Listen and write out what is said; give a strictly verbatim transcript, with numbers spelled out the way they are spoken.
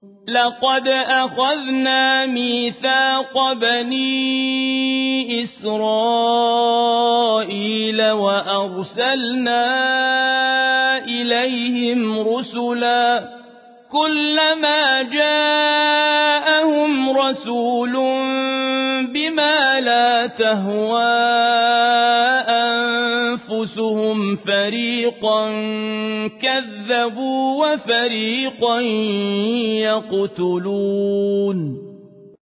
لقد أخذنا ميثاق بني إسرائيل وأرسلنا إليهم رسلا كلما جاءهم رسول بما لا تهوى أنفسهم فريقا كذبوا وفريقا يقتلون